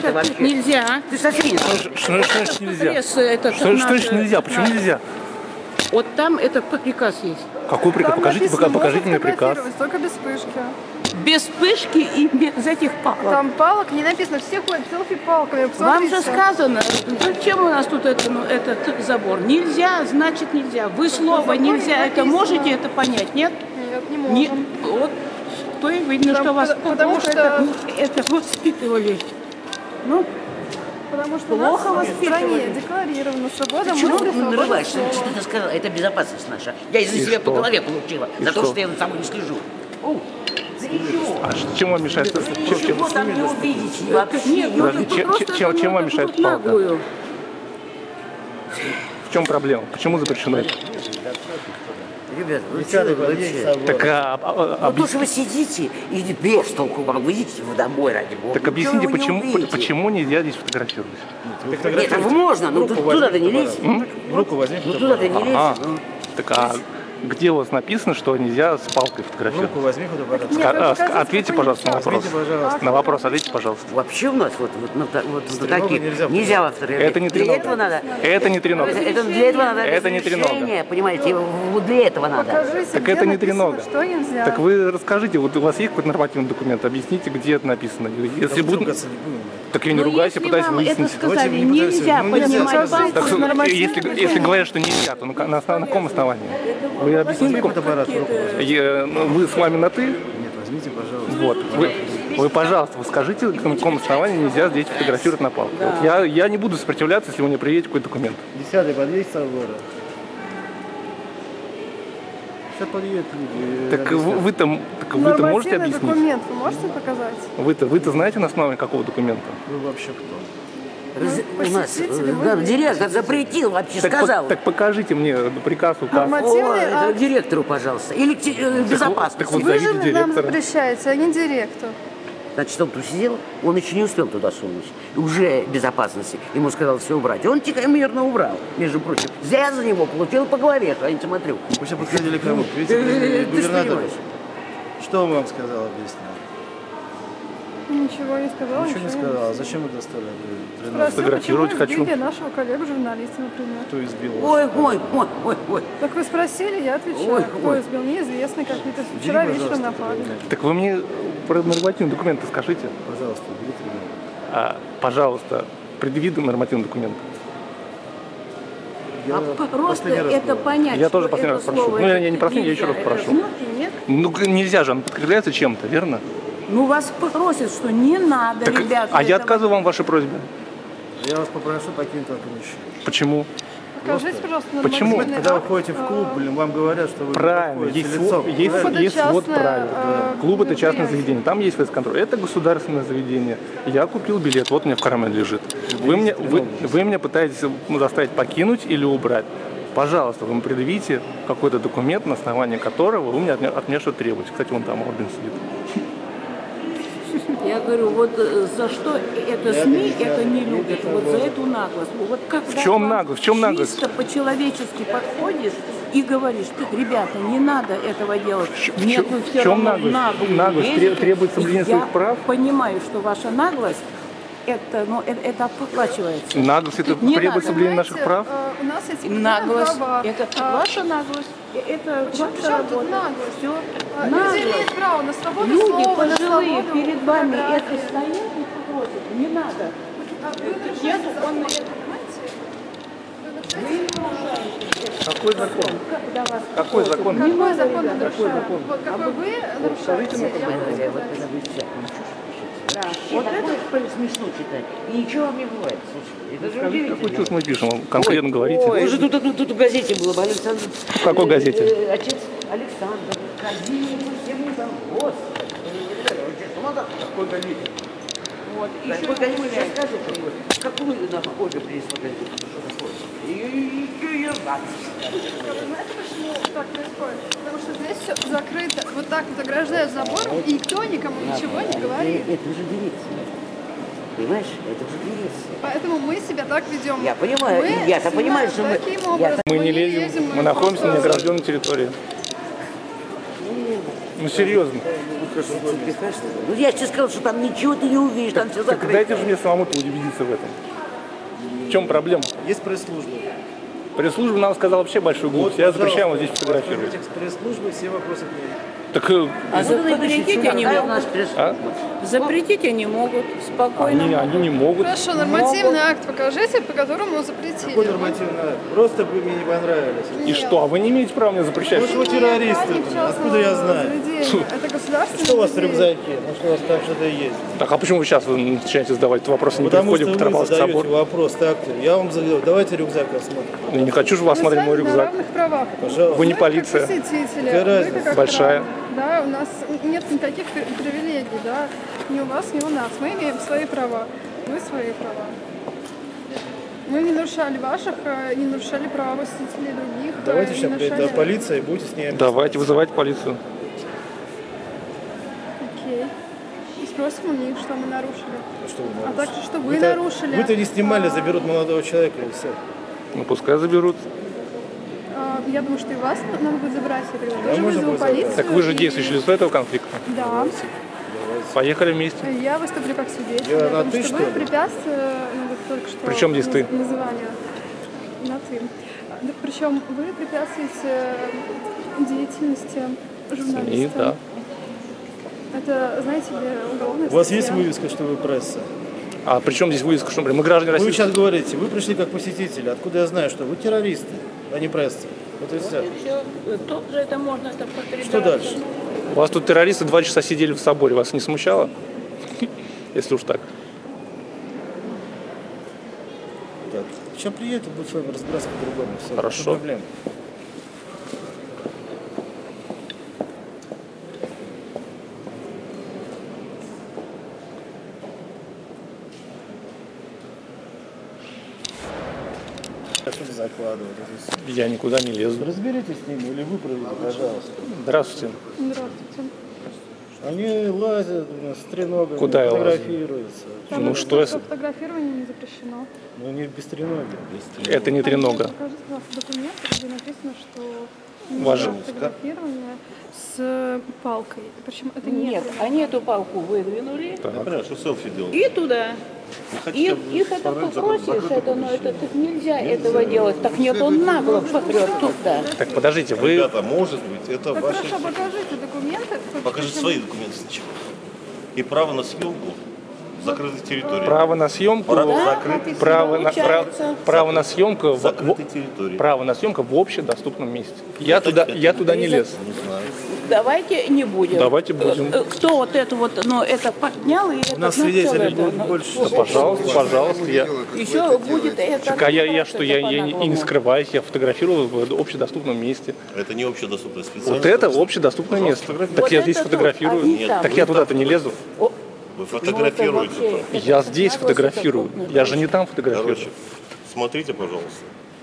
это вообще? Нельзя. Ты совсем Что значит нельзя? Пресс, это Что значит нельзя? Почему нельзя? Вот там это приказ есть. Какой приказ? Покажите мне приказ. Только без вспышки. Без вспышки и без этих палок. Там палок не написано, все ходят селфи палками. Вам Посмотрите. же сказано, зачем у нас тут этот забор? Нельзя, значит нельзя. Вы слово нельзя, это можете это понять, нет? Нет, не можем. Вот, то и видно, что вас потому плохо что- это воспитывали. Ну, Потому что Плохо у нас в стране воспитывали. декларирована свобода Почему мысли, ты свобода нарываешься? слова. Что ты сказала? Это безопасность наша. Я из-за И себя по что? голове получила. И За то, что? что я за собой не слежу. За ничего. А чем вам мешает? Ничего там не увидите. Вообще нет, ну Подожди, ты просто чем вам мешает тут палка? наглую. В чем проблема? Почему запрещено это? Ребята, вы что вообще? Так, Ну то, что вы сидите и без толку вам, вы идите домой, ради бога. так объясните, Ничего вы не увидите. почему нельзя здесь фотографировать? Нет, так можно, но туда ты не лезь. Руку возьми, Ну туда ты не А, лезь. Ну. так а где у вас написано, что нельзя с палкой фотографировать? руку возьми, фотоаппарат. Нет, вы покажите Ответьте, пожалуйста, на вопрос. Возьмите, пожалуйста. На вопрос ответьте, пожалуйста. Вообще у нас вот такие нельзя нельзя во вторые. Это не Для тренога. этого надо. Это не тренога. Это для этого надо Это не тренога. разрешение, понимаете, вот для этого надо. Покажите, Так где это не написано, тренога. что нельзя. Так вы расскажите, вот у вас есть какой-то нормативный документ, объясните, где это написано. Если будут, Ругаться не будем. так я не Но ругаюсь, я если пытаюсь вам это выяснить. сказали, Давайте не пытаемся. нельзя Ну, нельзя. поднимать Покажите. Так, палку. нормативный если говорят, что нельзя, то на каком основании? Вы объясните, Возьми фотоаппарат, руку возьми. вы с вами на «ты»? Нет, возьмите, пожалуйста. Вот. Вы, пожалуйста, вы скажите, на каком основании нельзя здесь фотографировать на палке. Вот я не буду сопротивляться, если вы мне приедете какой-то документ. 10-й подъезд собора. Сейчас подъедут люди. Так вы-то можете Нормативный объяснить? документ вы можете показать? Вы-то знаете на основании какого документа? Вы вообще кто? У нас посетители, мы да, видите. директор запретил, вообще сказал. Так покажите мне приказ, указ. Нормативный Это акт. директору, пожалуйста. Или безопасности. так вот Вы же зовите нам директора. запрещаете, а не директор. Значит, он тут сидел, он еще не успел туда сунуть. Уже безопасности. Ему сказал все убрать. Он тихо мирно убрал, между прочим. Я за него получил по голове, что я не смотрю. Вы сейчас подходили к кому? К Ты ж вице-губернатору? понимаешь. Что он вам сказал, объяснил? Ничего не сказала. Ничего не сказал. Зачем вы достали? Спросил, Фотографировать почему хочу. избили нашего коллегу-журналиста, например. Кто избил вас? Ой. Так вы спросили, я отвечаю. Ой, Кто ой. избил? Неизвестно, какие-то вчера Бери, вечером пожалуйста, напали. Так вы мне про нормативные документы скажите. Пожалуйста, берите меня. Пожалуйста, предъявите нормативный документ. Я Просто последний раз это говорю. понять, Я что тоже последний раз это прошу. слово Ну, я это не последний, я еще раз нельзя. прошу. Знаете, нет? Ну, нельзя же, оно подкрепляется чем-то, верно? Ну, вас просят, что не надо, Так, ребята. а я этого- отказываю вам в вашей просьбе. Я вас попрошу покинуть это помещение. Почему? Покажите, пожалуйста, Почему? нормативный Когда вы акт, ходите в клуб, вам говорят, что вы Правильно, проходите есть лицом. свод, есть, Клуб это есть свод частное, правил. Клуб это частное мероприятие. заведение, там есть фейс-контроль. Это государственное заведение. Я купил билет, вот у меня в кармане лежит. Вы меня пытаетесь заставить покинуть или убрать? Пожалуйста, вы мне предъявите какой-то документ, на основании которого вы от меня что-то требуете. Кстати, вон там Орбин сидит. Я говорю, вот за что это СМИ это не любят, вот за эту наглость. Вот когда В чем к вам наглость? В чем наглость? Чисто по-человечески подходишь и говоришь, ребята, не надо этого делать. Нет, вы в все чем равно наглость? в наглую Наглость лезете. требует соблюдения Я своих прав? понимаю, что ваша наглость, это оплачивается. Наглость это Не требует надо. соблюдения наших прав? У нас есть Наглость, права. это ваша наглость, это Причем ваша работа. тут наглость? Все. Люди имеют право на свободу Люди слова, на пожилые свободу перед вами фотографии. это стоят и просят, не надо. Нет, он это, вы нарушаете. Какой закон? Когда вас Какой закон? Не Какой надо, закон ребята, нарушает? Вот какой вы нарушаете, я могу сказать. Да. Вот это смешно читать. И ничего вам не бывает. Слушайте, это же Какую удивительно. чушь мы пишем? Конкретно говорите. Ой, уже тут в газете было бы Александр. В какой газете? Отец Александр. Ходили мы все мы там. Господи. Какой газете? Вот. Какой газете сейчас скажет, какую нам Ольга принесла газету? Что такое? Ее Знаете, почему так происходит? Потому что здесь все закрыто. Вот так вот ограждают забором, и никто никому ничего не говорит. Это уже дирекция. Понимаешь? Это уже дирекция. Поэтому мы себя так ведем. Я понимаю, Мы я-то понимаю, снимаем что мы- таким образом. Мы не лезем, мы находимся на неогражденной территории. Ну серьезно. Ну я же тебе сказал, что там ничего ты не увидишь, там все Так закрыто. дайте же мне самому-то убедиться в этом. В чем проблема? Есть пресс-служба. Пресс-служба нам сказала вообще большую глупость. Я запрещаю вам здесь фотографировать. С пресс-службы все вопросы к ней. Так А запретить они Какая у могут. нас пресс-служба? Запретить они могут спокойно. они не могут. Хорошо, нормативный акт покажите, по которому запретили. Какой нормативный акт? Просто вы мне не понравились. И что? А вы не имеете права мне запрещать? Может, вы террористы? Откуда я знаю? Это государственное Что у вас в заведение. рюкзаке? Может, у вас там что-то есть? Так, а почему вы сейчас начинаете задавать вопросы, не Потому переходим что к вы Петропавловск задаете собор? вопрос. Так, я вам задаю. Давайте рюкзак осмотрим. Я не хочу же вас Мы смотреть с мой вами на рюкзак. равных правах. Пожалуйста. Вы не Вы полиция. как посетители, Какая вы разница? как Большая. охрана. Да, у нас нет никаких привилегий, да, ни у вас, ни у нас. Мы имеем свои права, вы свои права. Мы не нарушали ваших, не нарушали права посетителей других. Давайте не сейчас нарушали... приедет полиция и будете с ней. Давайте вызывать полицию. Окей. И спросим у них, что мы нарушили. Что вы А нарушили? также, что вы Вы-то- нарушили. Вы-то не снимали, заберут молодого человека и все. Ну пускай заберут. Я думаю, что и вас надо будет забрать. Я тогда тоже можно вызову будет забрать. полицию. Так вы же и- действующее лицо этого конфликта. Да. Поехали вместе. Я выступлю как свидетель. Я на потому «ты», что что вы ли? препятствовали, ну, вот только что Причем здесь «ты»? называние на «ты». Да, причем вы препятствуете деятельности журналиста. И да. Это, знаете ли, уголовная У вас статья. есть вывеска, что вы пресса? А при чем здесь вывеска, что мы граждане Вы России? сейчас говорите, вы пришли как посетители. Откуда я знаю, что вы террористы, а не пресса? Вот и все. Все, тут же это можно это повторить. Что дальше? У вас тут террористы 2 часа сидели в соборе. Вас не смущало? Если уж так. Так. Сейчас приедет и будет с вами разбираться по-другому. Все. Хорошо. Без проблем. А что закладывать? Я никуда не лезу. Разберитесь с ними или выправите, пожалуйста. Здравствуйте. Здравствуйте. Они лазят у нас с треногами, Куда я лазю? фотографируются. Там Ну, что написано, я- фотографирование не запрещено. Но не без треноги. Это не тренога. Покажите, пожалуйста, документ, где написано, что Ваш- нельзя фотографирование с палкой. Причем это не Нет, тренога. они эту палку выдвинули Я понимаю, что селфи делать. и туда. Их это попросишь, это, но это так нельзя этого делать. Так нет, он нагло попрет туда. Так подождите, вы... Ребята, может быть, это Так ваши... хорошо, покажите документы. Покажите Причем- свои документы сначала. И право на съемку в закрытой территории. Право на съемку... Право Да, закрытой, Право на, Получается. право на съемку закрытой территории. право на съемку в общедоступном месте. Я туда не лез. Не знаю. Давайте не будем. Давайте будем. Кто вот это вот, ну, это поднял и это У нас на свидетелей всё будет это, больше. Да, пожалуйста, я... Еще будет это. Так, а я что, я и по-наглому. не скрываюсь, я фотографировал в общедоступном месте. Это не общедоступное специально. Вот это общедоступное место. Так Вот я это здесь тут, фотографирую. а вы там. Так я туда-то не лезу. О, Вы фотографируете ну, это там. вообще- Я здесь наглость фотографирую. это Я же не там фотографирую. Короче, смотрите, пожалуйста.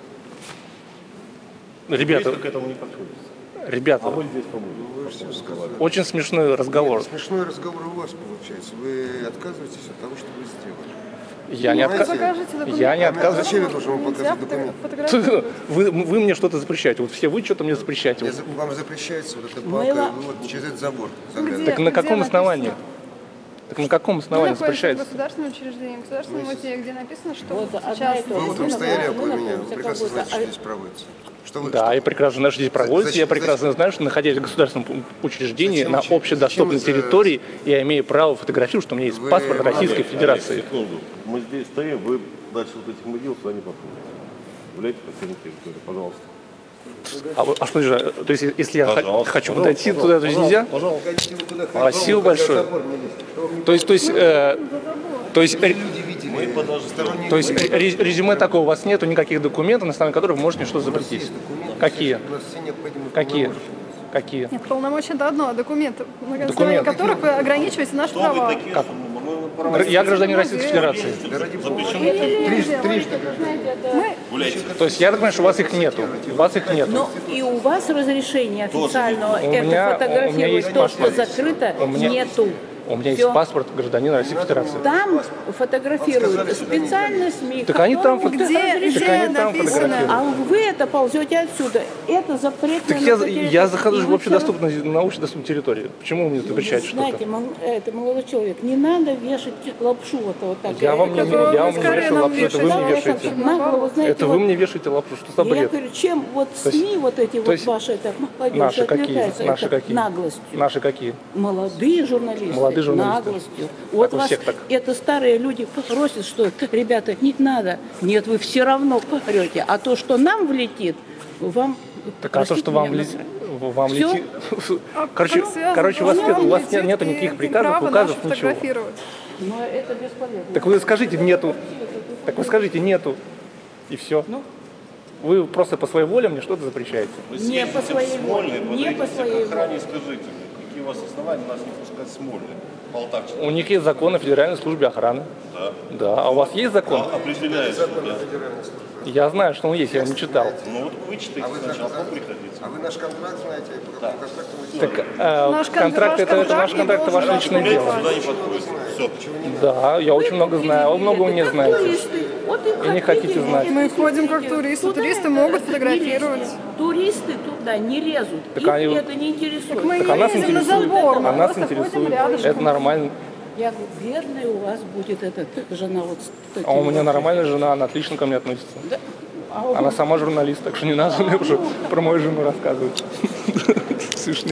Ребята, Если к этому не подходит. ребята, Мы здесь побудем. очень смешной разговор. Смешной разговор у вас получается. Вы отказываетесь от того, что вы сделали. Я не отказываюсь. Покажите документы. Я не отказываюсь. Зачем я должен вам Нельзя показывать документ? фотографировать. Вы мне что-то запрещаете. Вот все вы что-то мне запрещаете. Вот. Вам запрещается вот эта Мы палка вам- вот через этот забор Где? заглядывать. Так на Где каком написано? основании? Так на каком Вы основании находитесь в запрещается? государственном учреждении, в государственном музее, где написано, что Вот одна сейчас... и то Вы же. утром Мы стояли около находимся меня, вы прекрасно какой-то- знаете, что здесь проводится. Что вы, Да, что- я прекрасно знаю, что здесь проводится. Я Зачем- прекрасно знаю, что находясь в государственном учреждении Зачем- на зачем- общедоступной зачем это- территории, я имею право фотографировать, что у меня есть Вы- паспорт Российской Федерации. Секунду. Мы здесь стоим, вы дальше вот этих могил сюда не попадете. Гуляйте по всей территории, пожалуйста. А что же, то есть если я Пожалуйста, хочу пожалуйста, подойти туда, то есть нельзя? Пожалуйста. Ходите вы куда Спасибо хотите, большое. забор не лезьте. Что вам не То есть люди видели? Мы подождем. Сторонние То есть люди. резюме такого у вас нету, никаких документов, на основании которых вы можете мне что-то запретить? Есть документы, Какие? У нас все необходимые Какие? полномочия. Какие? Нет, полномочия это одно, а документы, на основании Документы. которых вы ограничиваете наши Кто вы права. такие? Что мы права Я гражданин Российской Федерации. То есть я так понимаю, что у вас их нету. У вас их нету. Но и у вас разрешения официального У меня это фотографировать есть то, что паспорт. закрыто, У меня- нету. У меня есть Всё. паспорт гражданина Российской Федерации. Там фотографируют специально СМИ. Так они там которые Где Так они там написано? фотографируют. А вы это ползете отсюда. Это запретно. Так я захожу в общедоступную, на общедоступную территорию. Почему вы мне запрещаете Знаете, что-то? молодой человек, не надо вешать лапшу вот так. Я вам не вешаю лапшу, это вы мне вешаете. Нагло, знаете, Это вы мне вешаете лапшу, что за Я бред? говорю, чем вот есть- СМИ вот эти вот есть ваши, это молодежь Наши какие? отвлекается, Наши это какие? наглостью. Наши какие? Молодые журналисты, Молодые журналисты. наглостью. Вот у вас всех так. это старые люди просят, что ребята, не надо. Нет, вы все равно прете. А то, что нам влетит, вам... Так а то, простите что вам меня, летит... насрать. Вам Всё? летит... А Короче, как связано? короче, у вас Вам нету летит никаких и приказов, право указов, наше ничего. фотографировать. Но это бесполезно. Так вы скажите нету. Так вы скажите нету. И все. Вы просто по своей воле мне что-то запрещаете. Не по своей воле. Не по своей воле. Скажите, какие у вас основания нас не пускать в Смольный? Полтавчик. У них есть закон о Федеральной службе охраны. Да. Да. А у вас есть закон? Определяется, да. Я знаю, что он есть, я его не читал. Ну вот вы читаете сначала, потом приходите. А вы наш контракт знаете, по какому контракту мы Так Наш контракт это контракт ваш не контракт, это ваше должен личное быть. дело. Сюда не подходите. Все. Да, я очень много знаю, а вы много не Как знаете. туристы. Вот и не хотите знать. Мы ходим как туристы. Туда Туристы это могут не фотографировать. лезут. Туристы туда не лезут. Так Их они- это не интересует. Мы Так не а нас лезем на интересует. забор, мы А нас просто ходим интересует. рядышком. Это нормально. Я говорю, бедная у вас будет эта жена вот с таким А у меня вот. нормальная жена, она отлично ко мне относится. Да. А у Она сама журналист, так что не надо мне уже про мою жену рассказывать. Смешно.